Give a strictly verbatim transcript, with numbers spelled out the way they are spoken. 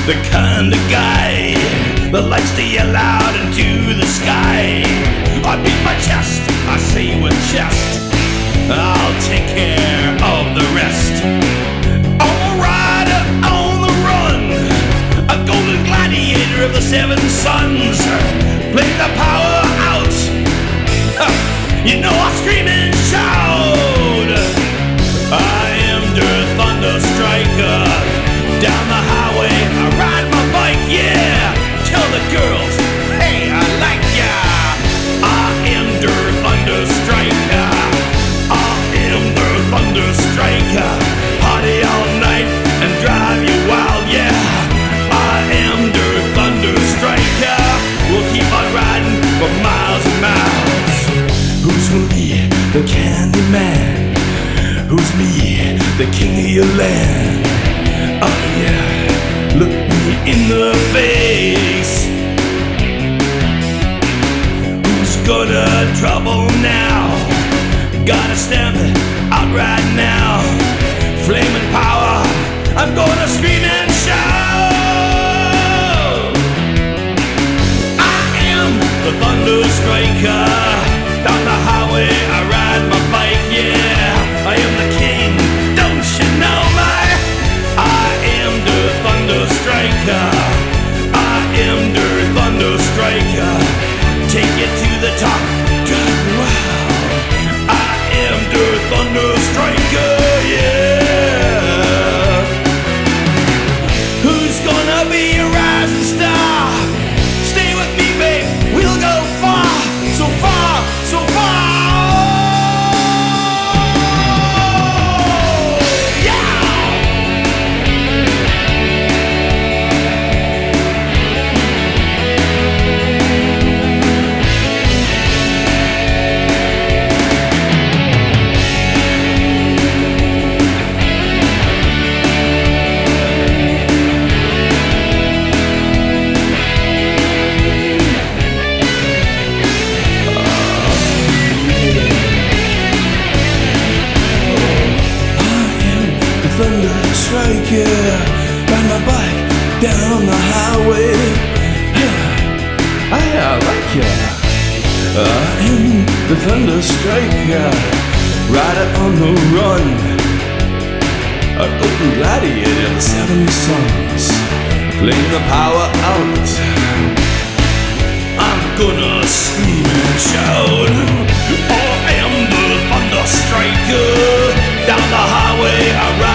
the kind of guy that likes to yell out into the sky. I beat my chest, I say with chest, I'll take care of the rest. I'm a rider on the run, a golden gladiator of the seven suns. Play the power out, you know I scream and shout. I am the Thunder Striker. Down the highway I ride my bike, yeah. Tell the girls, hey, I like ya. I am the Thunder Striker. I am the Thunder Striker. Party all night and drive you wild, yeah. I am the Thunder Striker. We'll keep on riding for miles and miles. Who's me, the candy man? Who's me, the king of your land? Oh yeah, look me in the face. Who's gonna trouble now? Gotta stamp it out right now. Flaming power, I'm gonna scream and shout. I am the Thunder Striker. Down the highway I ride my bike, yeah. I am the king, don't you know me? I am the Thunder Striker. I am the Thunder Striker. Take it to the top, God, wow. I am the Thunder Striker, yeah. Who's gonna be a rising star? Stay with me, babe, we'll go far, so far, so far. Thunder Striker, ride my bike down the highway. Yeah, I, I like ya. I am the Thunder Striker, rider on the run, a golden gladiator of seven suns. Claim the power out. I'm gonna scream and shout. I am the Thunder Striker. Down the highway I ride.